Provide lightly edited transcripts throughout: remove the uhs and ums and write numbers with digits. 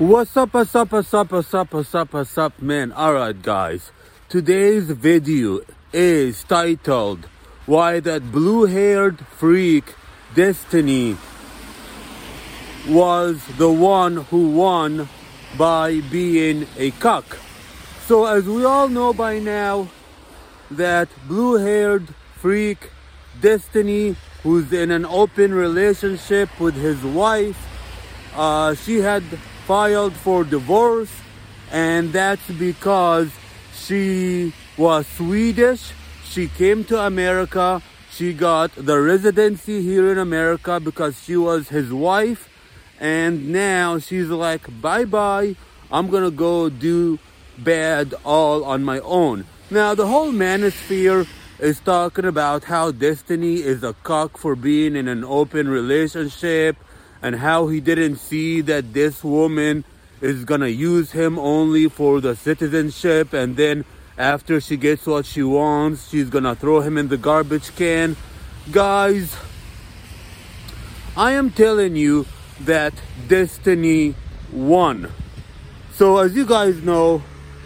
What's up, man? Alright, guys. Today's video is titled, Why That Blue-Haired Freak Destiny Was the One Who Won by Being a Cuck. So, as we all know by now, that blue-haired freak Destiny, who's in an open relationship with his wife, she had filed for divorce, and that's because she was Swedish. She came to America. She got the residency here in America because she was his wife, and now she's like, bye-bye, I'm gonna go do bad all on my own. Now, the whole manosphere is talking about how Destiny is a cock for being in an open relationship, and how he didn't see that this woman is gonna use him only for the citizenship, and then after she gets what she wants, she's gonna throw him in the garbage can. Guys, I am telling you that Destiny won. So as you guys know,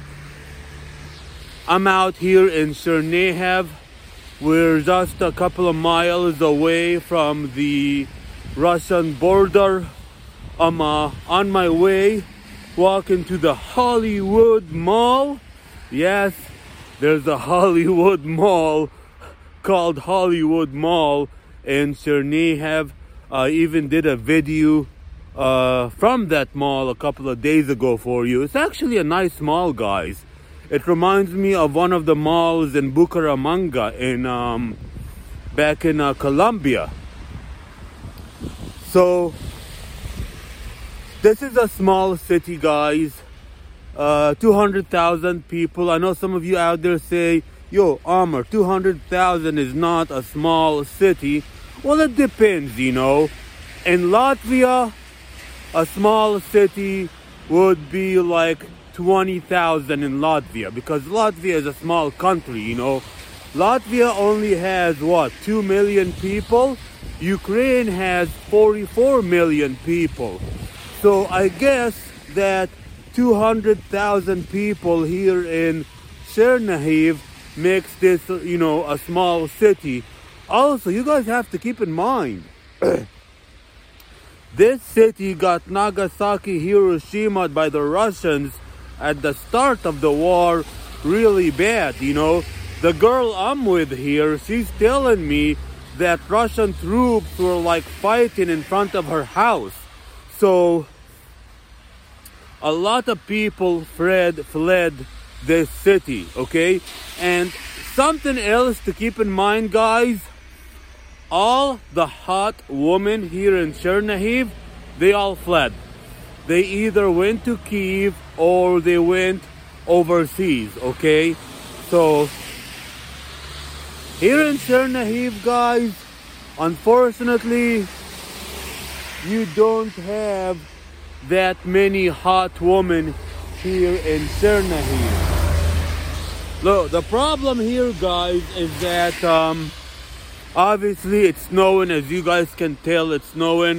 I'm out here in Chernihiv. We're just a couple of miles away from the Russian border. I'm on my way walking to the Hollywood Mall. Yes, there's a Hollywood Mall called Hollywood Mall in Chernihiv. I even did a video from that mall a couple of days ago for you. It's actually a nice mall, guys. It reminds me of one of the malls in Bucaramanga in back in Colombia. So, this is a small city, guys. 200,000 people. I know some of you out there say, yo, Amr, 200,000 is not a small city. Well, it depends, you know. In Latvia, a small city would be like 20,000 in Latvia, because Latvia is a small country, you know. Latvia only has, 2 million people? Ukraine has 44 million people. So I guess that 200,000 people here in Chernihiv makes this, you know, a small city. Also, you guys have to keep in mind, this city got Nagasaki, Hiroshima by the Russians at the start of the war really bad, you know. The girl I'm with here, she's telling me that Russian troops were like fighting in front of her house. So a lot of people fled this city, okay? And something else to keep in mind, guys, all the hot women here in Chernihiv, they all fled. They either went to Kyiv or they went overseas, okay? So here in Chernihiv, guys, unfortunately, you don't have that many hot women here in Chernihiv. Look, the problem here, guys, is that obviously it's snowing. As you guys can tell, it's snowing.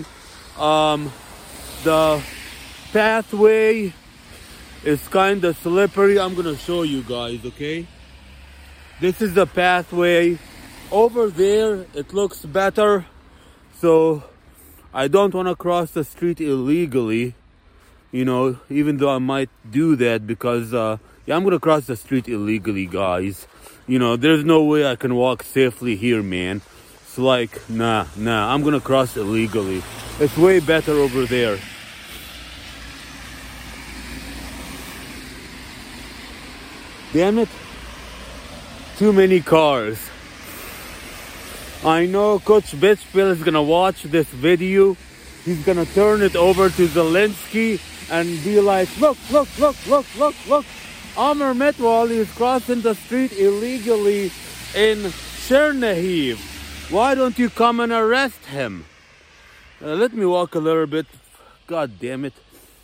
The pathway is kind of slippery. I'm gonna show you guys, okay? This is the pathway. Over there, it looks better. So I don't want to cross the street illegally, you know, even though I might do that because, I'm going to cross the street illegally, guys. You know, there's no way I can walk safely here, man. It's like, nah, I'm going to cross illegally. It's way better over there. Damn it. Too many cars. I know Coach Bitchpill is gonna watch this video. He's gonna turn it over to Zelensky and be like, look. Amr Metwal is crossing the street illegally in Chernihiv. Why don't you come and arrest him? Let me walk a little bit. God damn it.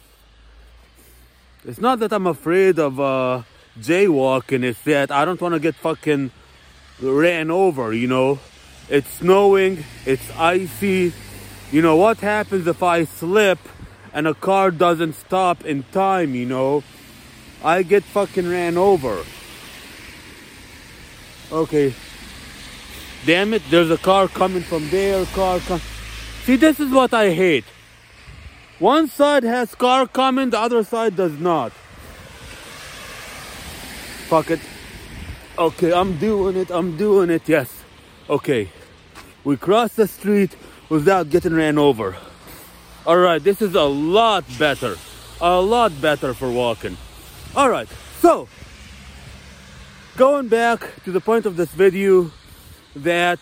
It's not that I'm afraid of jaywalking. It's that I don't want to get fucking ran over, you know. It's snowing, it's icy. You know, what happens if I slip and a car doesn't stop in time, you know, I get fucking ran over. Okay. Damn it, there's a car coming from there, See, this is what I hate. One side has car coming, the other side does not. Fuck it. Okay, I'm doing it, yes. Okay. We crossed the street without getting ran over. Alright, this is a lot better. A lot better for walking. Alright, so going back to the point of this video, that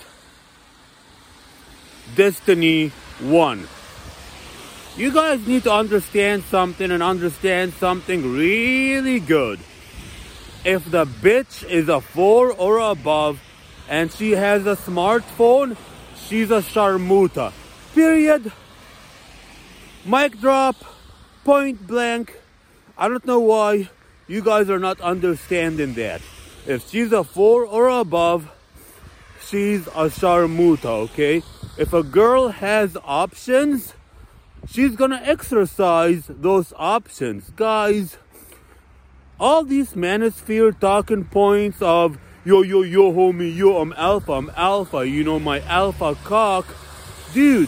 Destiny won. You guys need to understand something, and understand something really good. If the bitch is a 4 or above and she has a smartphone, she's a sharmuta. Period. Mic drop. Point blank. I don't know why you guys are not understanding that. If she's a 4 or above, she's a sharmuta, okay? If a girl has options, she's gonna exercise those options. Guys, all these manosphere talking points of yo, homie, yo, I'm alpha, you know, my alpha cock. Dude,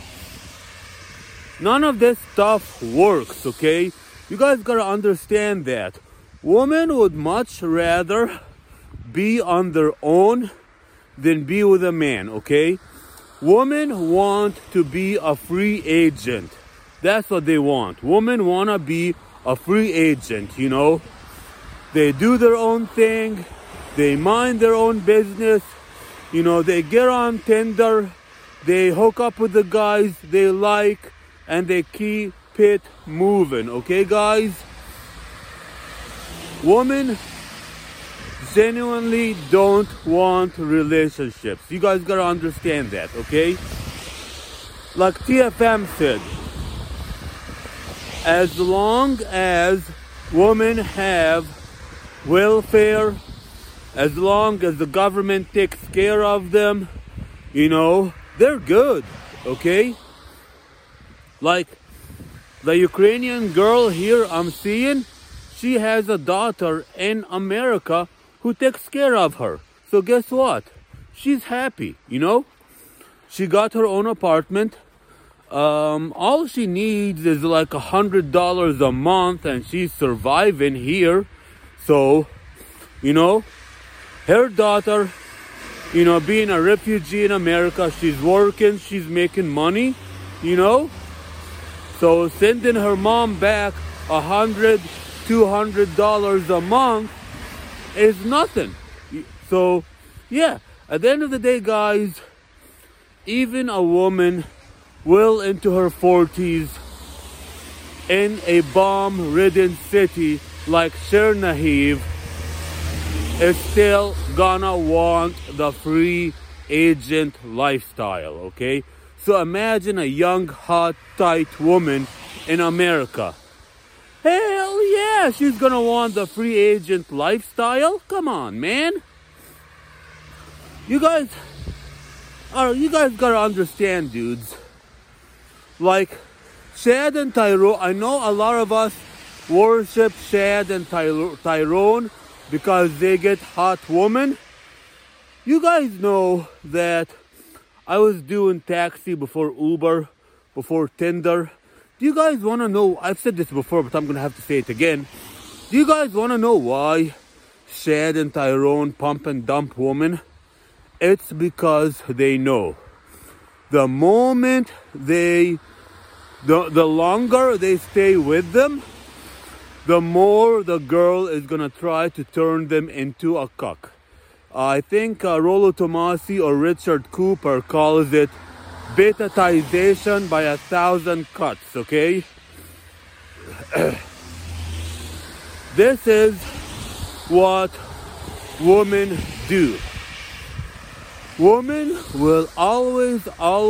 none of this stuff works, okay? You guys gotta understand that. Women would much rather be on their own than be with a man, okay? Women want to be a free agent. That's what they want. Women want to be a free agent, you know? They do their own thing. They mind their own business. You know, they get on Tinder. They hook up with the guys they like. And they keep it moving, okay, guys? Women genuinely don't want relationships. You guys gotta understand that, okay? Like TFM said, as long as women have welfare, as long as the government takes care of them, you know, they're good, okay? Like the Ukrainian girl here I'm seeing, she has a daughter in America who takes care of her. So guess what? She's happy, you know? She got her own apartment. All she needs is like $100 a month, and she's surviving here. So, you know, her daughter, you know, being a refugee in America, she's working, she's making money, you know? So sending her mom back $100, $200 a month is nothing. So, yeah, at the end of the day, guys, even a woman well into her 40s in a bomb-ridden city like Chernihiv is still gonna want the free agent lifestyle, okay? So imagine a young, hot, tight woman in America. Hell yeah, she's gonna want the free agent lifestyle. Come on, man. You guys gotta understand, dudes. Like Shad and Tyrone, I know a lot of us worship Shad and Tyrone because they get hot women. You guys know that I was doing taxi before Uber, before Tinder. Do you guys want to know, I've said this before, but I'm going to have to say it again. Do you guys want to know why Shad and Tyrone pump and dump women? It's because they know. The moment the longer they stay with them, the more the girl is going to try to turn them into a cuck. I think Rollo Tomasi or Richard Cooper calls it betatization by 1,000 cuts, okay? This is what women do. Women will always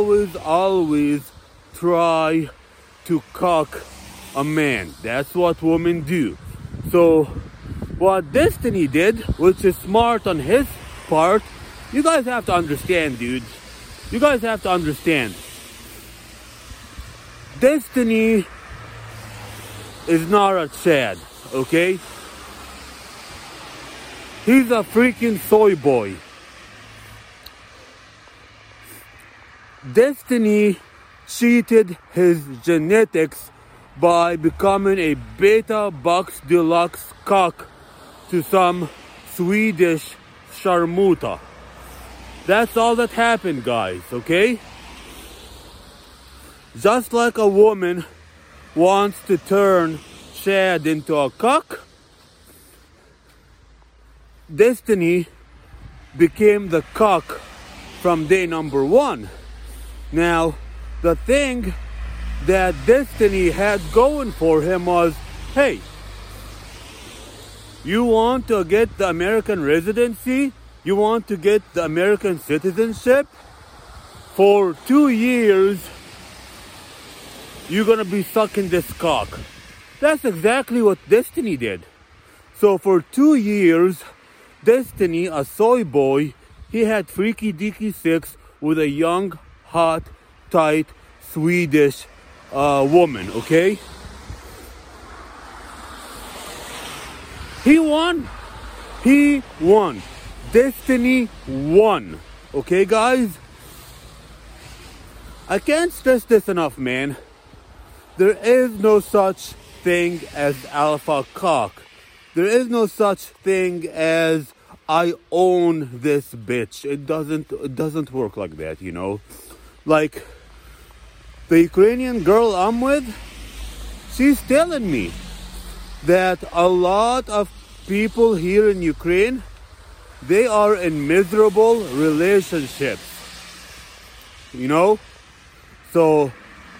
try to cuck a man. That's what women do. So what Destiny did, which is smart on his part, you guys have to understand, dudes. You guys have to understand. Destiny is not a Chad, okay? He's a freaking soy boy. Destiny cheated his genetics by becoming a Beta Box Deluxe cock to some Swedish sharmuta. That's all that happened, guys, okay? Just like a woman wants to turn Chad into a cock, Destiny became the cock from day number one. Now, the thing that Destiny had going for him was, hey, you want to get the American residency? You want to get the American citizenship? For 2 years, you're gonna be sucking this cock. That's exactly what Destiny did. So for 2 years, Destiny, a soy boy, he had freaky deaky sex with a young, hot, tight, Swedish woman, okay? He won. He won. Destiny won. Okay, guys? I can't stress this enough, man. There is no such thing as alpha cock. There is no such thing as I own this bitch. It doesn't work like that, you know? Like, the Ukrainian girl I'm with, she's telling me that a lot of people here in Ukraine, they are in miserable relationships. You know? So,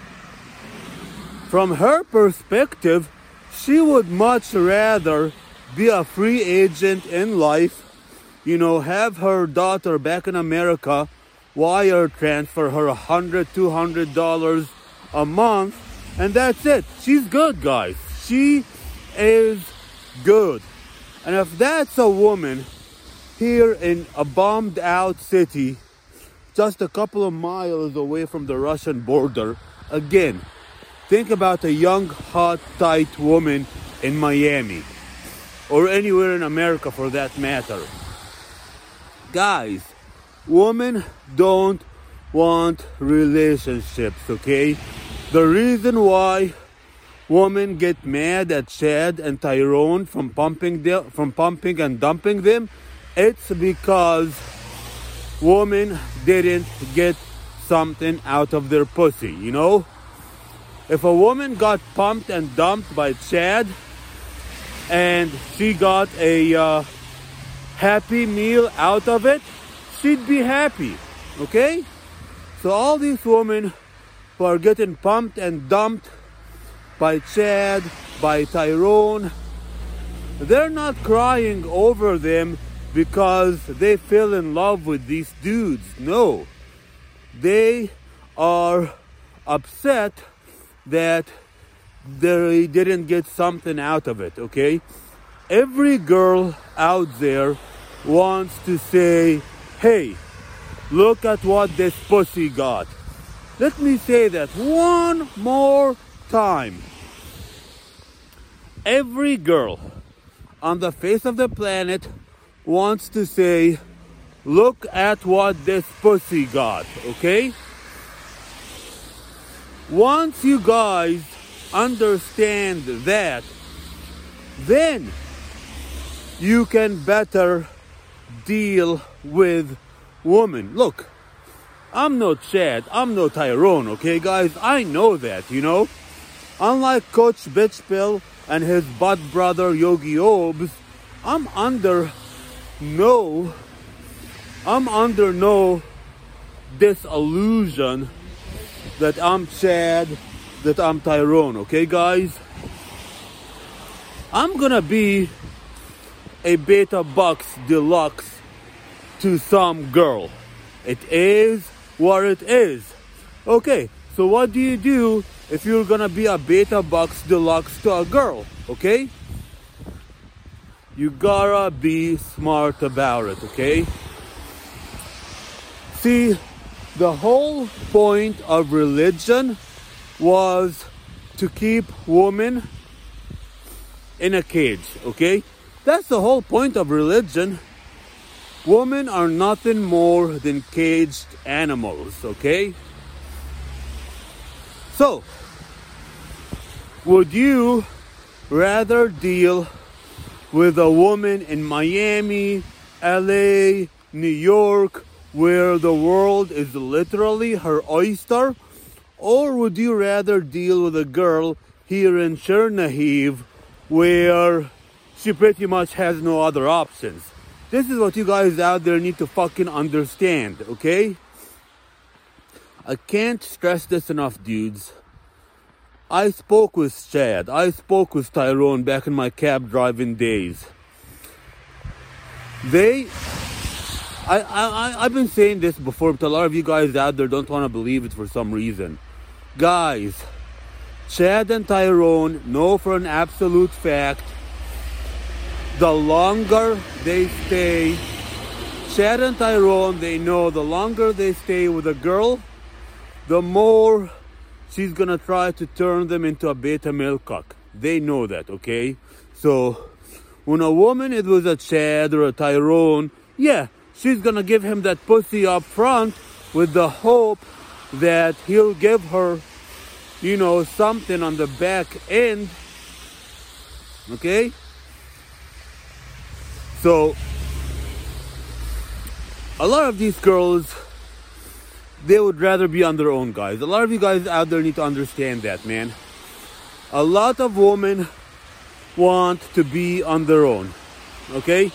from her perspective, she would much rather be a free agent in life, you know, have her daughter back in America, wire transfer her $100, $200 a month, and that's it. She's good, guys. She is good. And if that's a woman here in a bombed out city, just a couple of miles away from the Russian border, again, think about a young, hot, tight woman in Miami, or anywhere in America for that matter. Guys, women don't want relationships, okay? The reason why women get mad at Chad and Tyrone from pumping and dumping them, it's because women didn't get something out of their pussy, you know? If a woman got pumped and dumped by Chad and she got a happy meal out of it, she'd be happy, okay? So all these women who are getting pumped and dumped by Chad, by Tyrone, they're not crying over them because they fell in love with these dudes. No. They are upset that they didn't get something out of it, okay? Every girl out there wants to say, hey, look at what this pussy got. Let me say that one more time. Every girl on the face of the planet wants to say, look at what this pussy got, okay? Once you guys understand that, then you can better deal with women. Look, I'm no Chad, I'm no Tyrone, okay, guys? I know that, you know? Unlike Coach Bitchpill and his butt brother Yogi Obs, I'm under no disillusion that I'm Chad, that I'm Tyrone, okay, guys? I'm gonna be a Beta Box Deluxe to some girl. It is what it is. Okay, so what do you do if you're gonna be a Beta Box Deluxe to a girl, okay? You gotta be smart about it, okay? See, the whole point of religion was to keep women in a cage, okay? That's the whole point of religion. Women are nothing more than caged animals, okay? So, would you rather deal with a woman in Miami, LA, New York, where the world is literally her oyster? Or would you rather deal with a girl here in Chernihiv where she pretty much has no other options? This is what you guys out there need to fucking understand, okay? I can't stress this enough, dudes. I spoke with Chad. I spoke with Tyrone back in my cab driving days. I've been saying this before, but a lot of you guys out there don't want to believe it for some reason. Guys, Chad and Tyrone know for an absolute fact, the longer they stay, Chad and Tyrone, they know the longer they stay with a girl, the more she's gonna try to turn them into a beta male cock. They know that, okay? So, when a woman is with a Chad or a Tyrone, yeah, she's gonna give him that pussy up front with the hope that he'll give her, something on the back end, okay? So, a lot of these girls, they would rather be on their own, guys. A lot of you guys out there need to understand that, man. A lot of women want to be on their own, okay?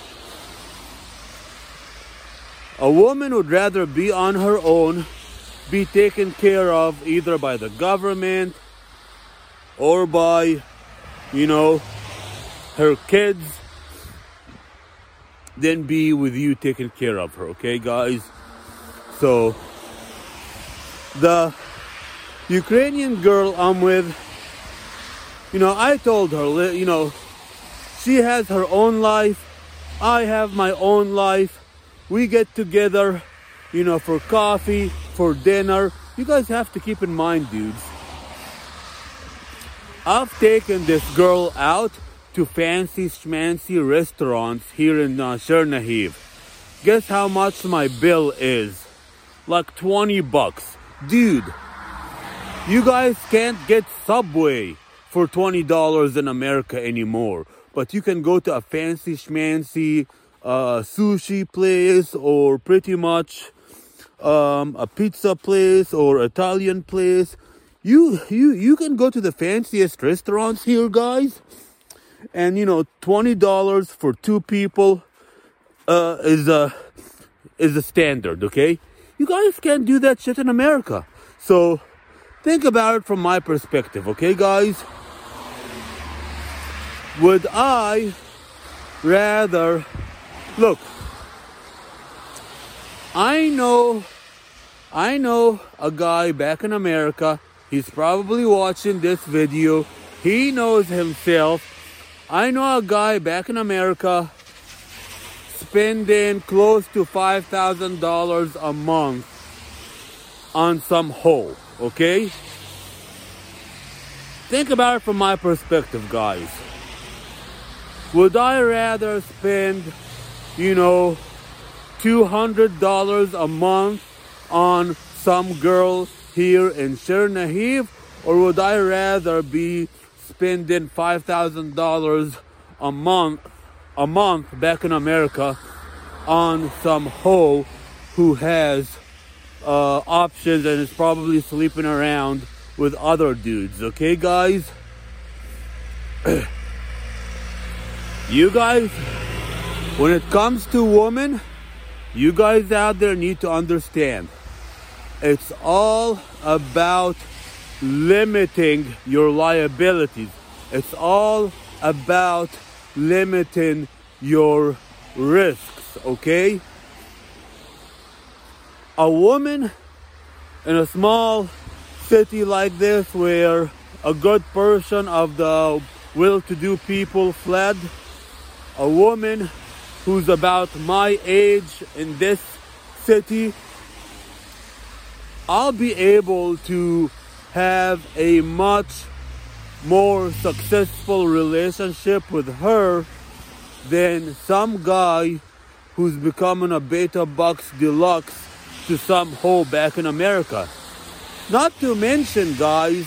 A woman would rather be on her own, be taken care of either by the government or by, her kids, than be with you taking care of her, okay, guys? So, the Ukrainian girl I'm with, I told her, she has her own life, I have my own life. We get together, for coffee, for dinner. You guys have to keep in mind, dudes, I've taken this girl out to fancy schmancy restaurants here in Chernihiv. Guess how much my bill is? Like $20. Dude, you guys can't get Subway for $20 in America anymore. But you can go to a fancy schmancy sushi place, or pretty much a pizza place or Italian place. You can go to the fanciest restaurants here, guys, and $20 for two people is a standard, okay? You guys can't do that shit in America. So think about it from my perspective, okay, guys? Would I rather... Look, I know a guy back in America. He's probably watching this video. He knows himself. I know a guy back in America spending close to $5,000 a month on some hoe, okay? Think about it from my perspective, guys. Would I rather spend, $200 a month on some girl here in Chernihiv, or would I rather be spending $5,000 a month back in America on some hoe who has options and is probably sleeping around with other dudes, okay, guys? You guys, when it comes to women, you guys out there need to understand, it's all about limiting your liabilities. It's all about limiting your risks, okay? A woman in a small city like this, where a good portion of the well-to-do people fled, a woman who's about my age in this city, I'll be able to have a much more successful relationship with her than some guy who's becoming a beta bucks deluxe to some hoe back in America. Not to mention, guys,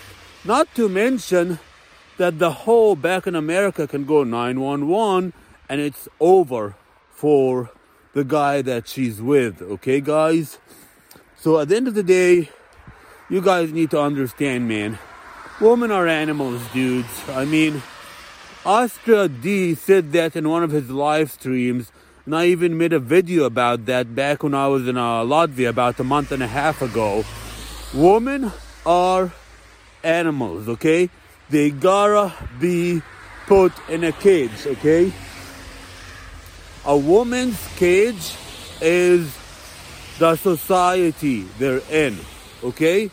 that the hoe back in America can go 911 and it's over for the guy that she's with, okay, guys? So at the end of the day, you guys need to understand, man. Women are animals, dudes. I mean, Astra D said that in one of his live streams, and I even made a video about that back when I was in Latvia about a month and a half ago. Women are animals, okay? They gotta be put in a cage, okay? A woman's cage is the society they're in, okay?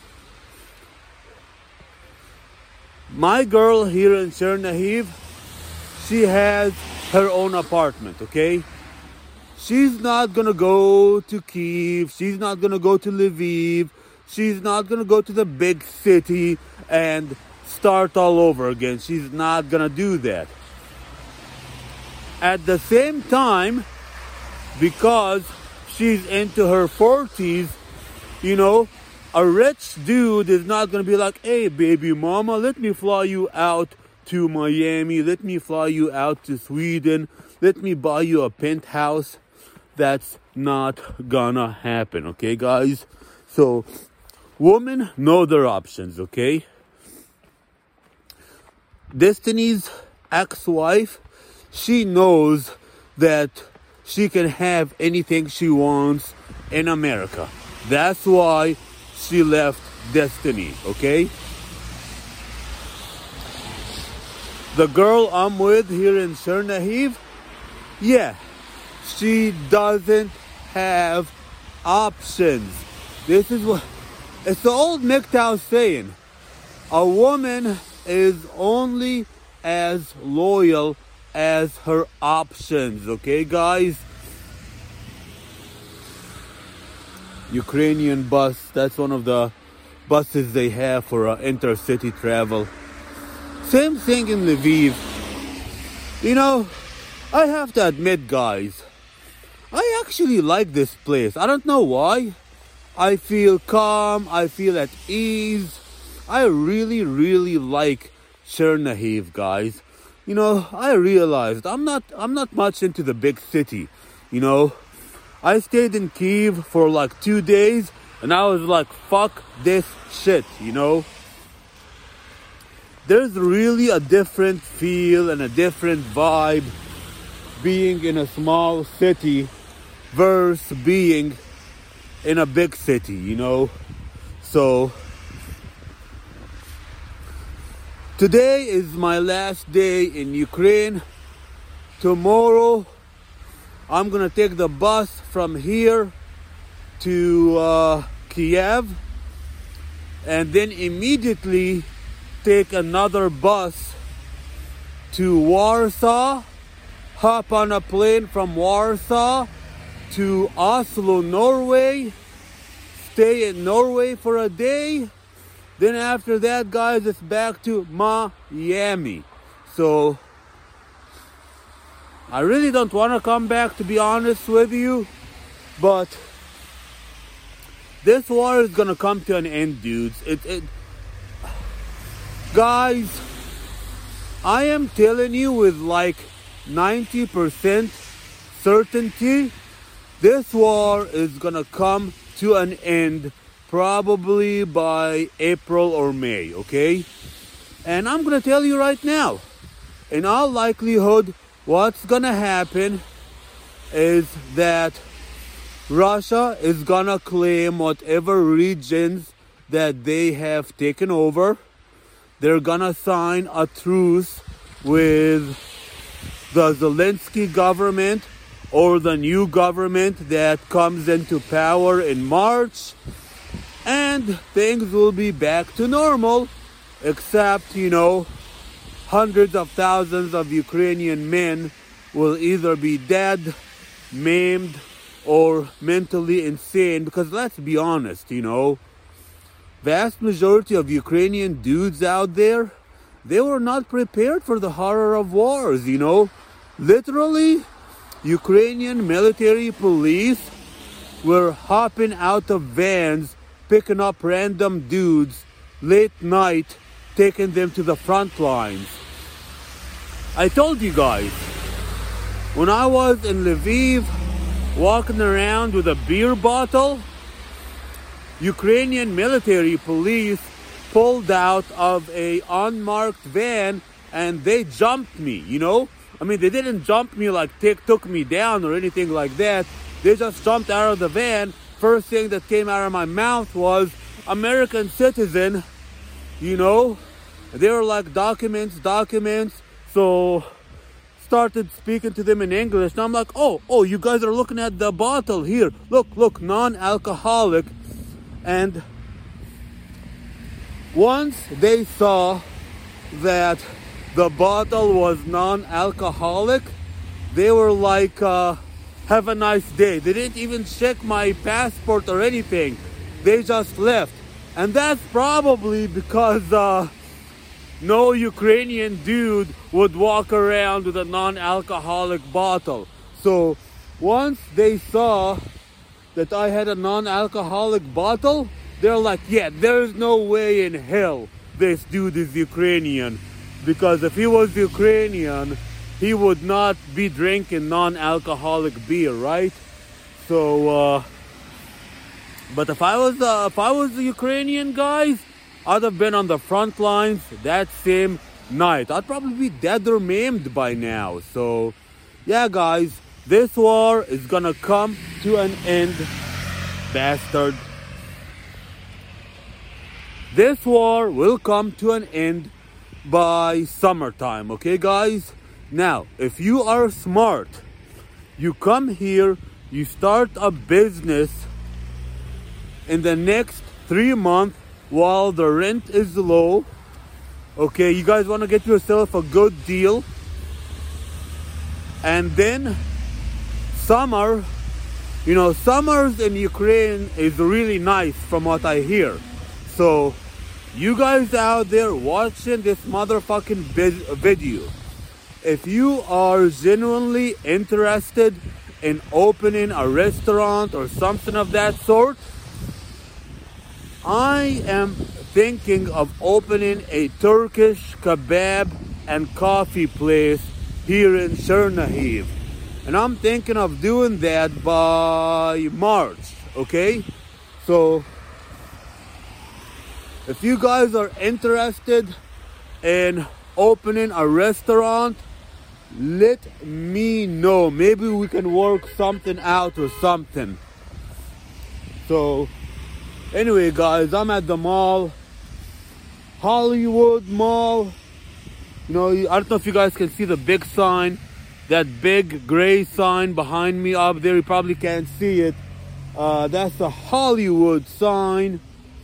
My girl here in Chernihiv, she has her own apartment, okay? She's not gonna go to Kyiv, she's not gonna go to Lviv, she's not gonna go to the big city and start all over again. She's not gonna do that. At the same time, because she's into her 40s, you know, a rich dude is not going to be like, hey, baby mama, let me fly you out to Miami. Let me fly you out to Sweden. Let me buy you a penthouse. That's not gonna happen, okay, guys? So, women know their options, okay? Destiny's ex-wife, she knows that she can have anything she wants in America. That's why she left Destiny, okay? The girl I'm with here in Chernihiv, yeah, she doesn't have options. This is what, it's the old MGTOW saying, a woman is only as loyal as her options, okay, guys? Ukrainian bus, that's one of the buses they have for intercity travel. Same thing in Lviv. You know, I have to admit, guys, I actually like this place. I don't know why. I feel calm, I feel at ease. I really, really like Chernihiv, guys. You know, I realized I'm not much into the big city, you know. I stayed in Kyiv for like 2 days and I was like, fuck this shit, you know. There's really a different feel and a different vibe being in a small city versus being in a big city, you know. So today is my last day in Ukraine. Tomorrow, I'm gonna take the bus from here to Kiev and then immediately take another bus to Warsaw, hop on a plane from Warsaw to Oslo, Norway, stay in Norway for a day. Then after that, guys, it's back to Miami. So I really don't want to come back, to be honest with you. But this war is going to come to an end, dudes. Guys, I am telling you with like 90% certainty, this war is going to come to an end probably by April or May, okay? And I'm going to tell you right now, in all likelihood, what's going to happen is that Russia is going to claim whatever regions that they have taken over. They're going to sign a truce with the Zelensky government or the new government that comes into power in March. And things will be back to normal, except, you know, hundreds of thousands of Ukrainian men will either be dead, maimed, or mentally insane. Because let's be honest, you know, vast majority of Ukrainian dudes out there, they were not prepared for the horror of wars, you know. Literally, Ukrainian military police were hopping out of vans, picking up random dudes late night, taking them to the front lines. I told you guys, when I was in Lviv, walking around with a beer bottle, Ukrainian military police pulled out of a unmarked van and they jumped me, you know? I mean, they didn't jump me like took me down or anything like that. They just jumped out of the van. First thing that came out of my mouth was American citizen, you know? They were like, documents. So started speaking to them in English. And I'm like, oh, you guys are looking at the bottle here. Look, non-alcoholic. And once they saw that the bottle was non-alcoholic, they were like, have a nice day. They didn't even check my passport or anything. They just left. And that's probably because no Ukrainian dude would walk around with a non-alcoholic bottle. So once they saw that I had a non-alcoholic bottle, they're like, yeah, there's no way in hell this dude is Ukrainian. Because if he was Ukrainian, he would not be drinking non-alcoholic beer, right? So, but if I was a Ukrainian, guys, I'd have been on the front lines that same night. I'd probably be dead or maimed by now. So, yeah, guys, this war is gonna come to an end, bastard. This war will come to an end by summertime, okay, guys? Now, if you are smart, you come here, you start a business in the next 3 months while the rent is low, okay? You guys want to get yourself a good deal. And then summer, you know, summers in Ukraine is really nice from what I hear. So you guys out there watching this motherfucking video, if you are genuinely interested in opening a restaurant or something of that sort, I am thinking of opening a Turkish kebab and coffee place here in Chernihiv. And I'm thinking of doing that by March, okay? So if you guys are interested in opening a restaurant, let me know. Maybe we can work something out or something. So anyway, guys, I'm at the mall, Hollywood Mall. You know, I don't know if you guys can see the big sign, that big gray sign behind me up there. You probably can't see it. That's the Hollywood sign.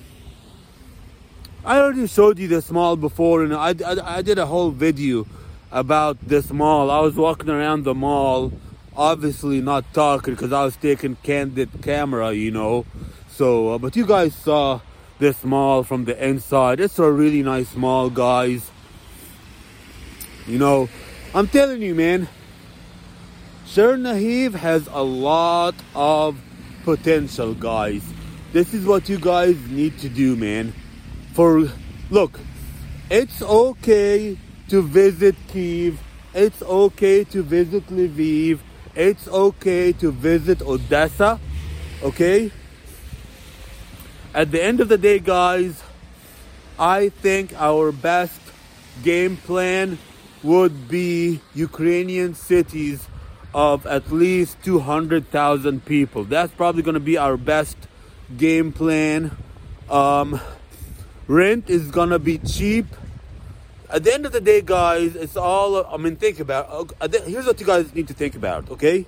I already showed you this mall before, and I did a whole video about this mall. I was walking around the mall, obviously not talking because I was taking candid camera, you know. So, but you guys saw this mall from the inside. It's a really nice mall, guys. You know, I'm telling you, man, Chernihiv has a lot of potential, guys. This is what you guys need to do, man. Look, it's okay to visit Kyiv. It's okay to visit Lviv. It's okay to visit Odessa, okay? At the end of the day, guys, I think our best game plan would be Ukrainian cities of at least 200,000 people. That's probably going to be our best game plan. Rent is going to be cheap. At the end of the day, guys, it's all, think about it. Here's what you guys need to think about, okay?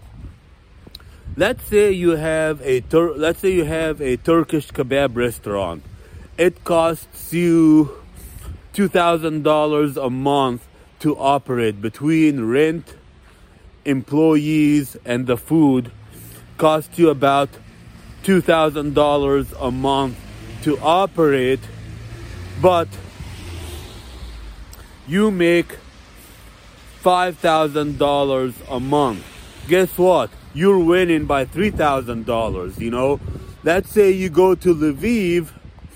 Let's say you have a Turkish kebab restaurant. It costs you $2,000 a month to operate. Between rent, employees, and the food, costs you about $2,000 a month to operate. But you make $5,000 a month. Guess what? You're winning by $3,000, you know? Let's say you go to Lviv,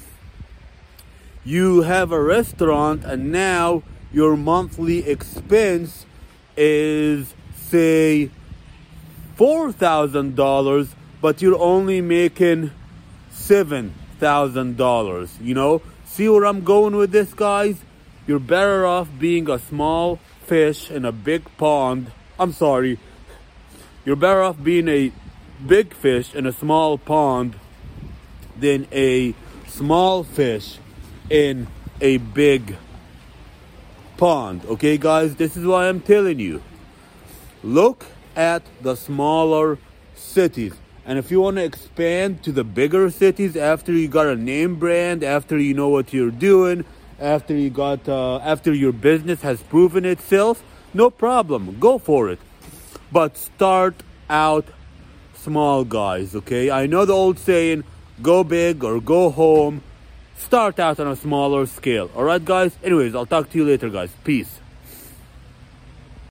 you have a restaurant, and now your monthly expense is, say, $4,000, but you're only making $7,000, you know? See where I'm going with this, guys? You're better off being a small fish in a big pond. You're better off being a big fish in a small pond than a small fish in a big pond. Okay, guys? This is why I'm telling you. Look at the smaller cities. And if you want to expand to the bigger cities after you got a name brand, after you know what you're doing, after your business has proven itself, no problem. Go for it. But start out small, guys, okay? I know the old saying, go big or go home. Start out on a smaller scale. All right, guys? Anyways, I'll talk to you later, guys. Peace.